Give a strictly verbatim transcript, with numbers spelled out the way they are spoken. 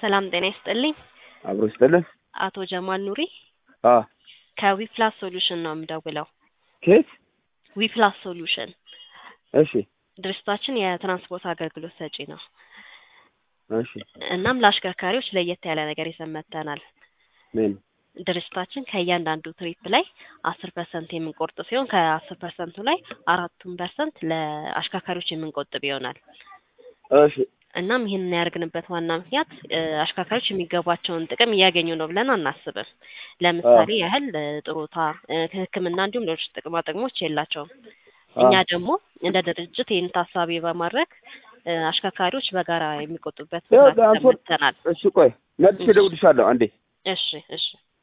ሰላም ጤና ይስጥልኝ አብሮ ይስጥልን አቶ ጀማል ኑሪ አ ከዊፕላስ ሶሉሽን ነው የምደውለው ከየት ዊፕላስ ሶሉሽን እሺ ድርጅታችን የትራንስፖርት አገልግሎት ሰጪ ነው እሺ እናም ለአሽከርካሪዎች ለየት ያለ ነገር ይዘን መጥተናል ምን ድርጅታችን ከእያንዳንዱ ትሪፕ ላይ አስር ፐርሰንት የምንቆርጥ ሲሆን ከ10 ፐርሰንት ላይ አራት ፐርሰንት ለአሽከርካሪዎች የምንቆጥብ ይሆናል እሺ እናም ይሄንን ያርግንበት ዋና ምክንያት አሽከርካሪዎች የሚገባቸውን ጥቅም እያገኙ ነው ብለን አናስብም ለምሳሌ ያህል ጥሩታ ህክምና እንዲሁም ሌሎች ጥቅማ ጥቅሞች የላቸውም እኛ ደግሞ እንደ ድርጅት ይሄን ታሳቢ በማድረግ አሽከርካሪዎች በጋራ የሚቆጡበት ስርዓት ተመተናል እሺ ቆይ መልሼ እደውልልሻለሁ አንዴ እሺ እሺ